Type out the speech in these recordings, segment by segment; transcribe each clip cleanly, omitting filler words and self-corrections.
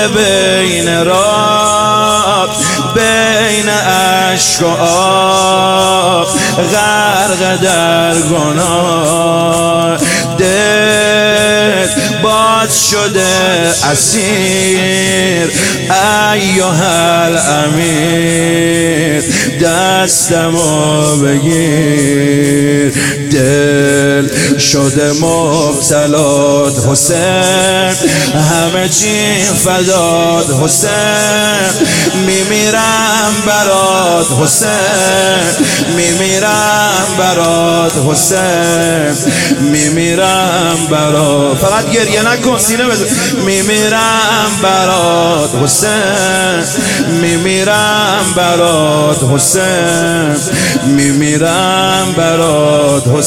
بین راه، بین اشک و آب، غرق در گناه. دل باز شده اسیر، ایها الامیر دستمو بگیر. دل شده مبتلات حسین، همه چی فدات حسین. میمیرم برات حسین، میمیرم برات حسین، میمیرم برات. فقط گریه نکن، سینه بزن. میمیرم برات حسین، میمیرم برات حسین، میمیرم برات حسین.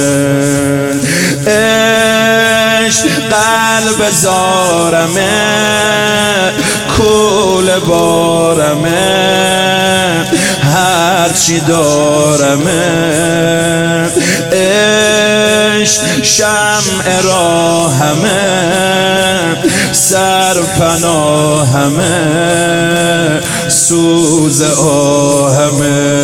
عشق قلب زارمه، کول بارمه، هرچی دارمه. عشق شمع راهمه، سرپناهمه، سوز آهمه.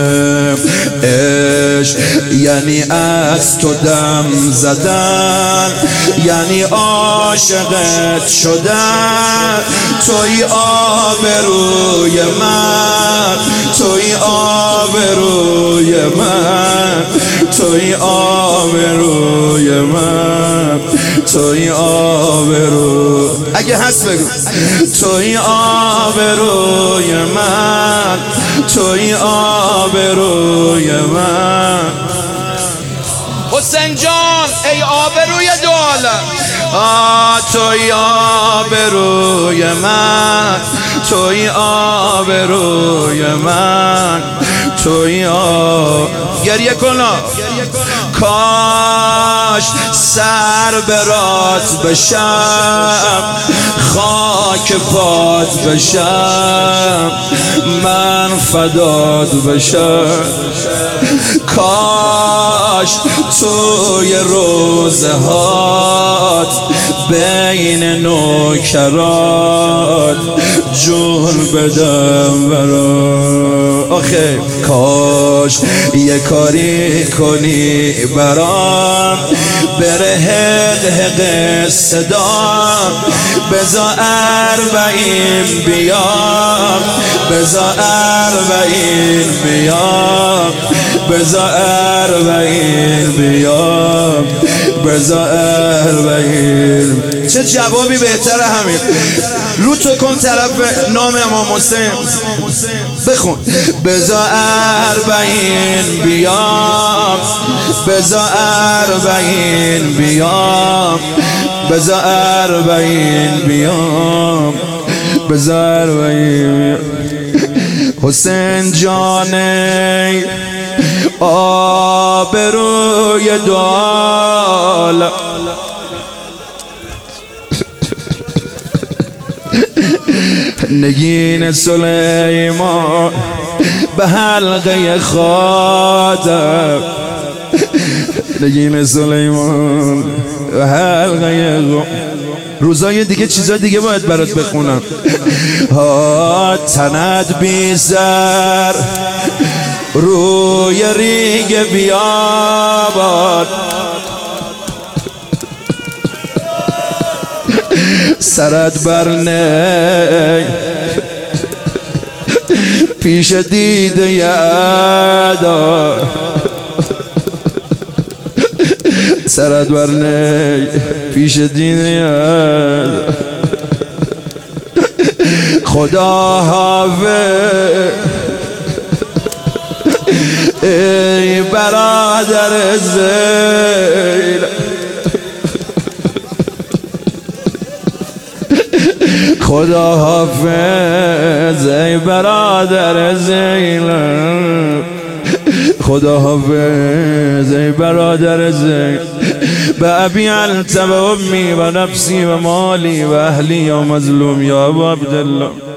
عشق یعنی از تو دم زدن، یعنی عاشقت شدن. توی آبروی من، توی آبروی من، توی آبروی من، توی آبرو. اگه هست بگو. توی آبروی من، توی آبروی من. حسین جان ای آبروی دو عالم، توی آبروی من، توی آبروی من، توی گریه کنا. کاش سر برات بشم، خاک پات بشم، من فدات بشم. کاش توی روزه هات، بین نوکرات، جون بدم برات. آخه کاش یه کاری کنی برام، بره حق حق صدام. بزا 40 بیام، بزا 40 بیام، بزا 40 بیام، بزا 40. چه جوابی بهتره همین. رو تو کن طرف نام امام حسین بخون. بزا 40 بیام، بزا 40 بیام، بزا 40 بیام، بزا 40 بیام. حسین جانه آبروی دو عالم، نگین سلیمان به حلقه خاتم، نگین سلیمان به حلقه روزای دیگه چیزای دیگه باید برات بخونم. تنت بیزر روی ریگ بیابان، سرت بر نی پیش دیده یادا، سرت بر نی پیش دیده یادا. خدا حافظ ای برادر زیل، خدا حافظ ای برادر زیل، خدا حافظ ای برادر زیل. به ابی انت و امی و نفسی و مالی و اهلی و مظلوم یا ابا عبدالله.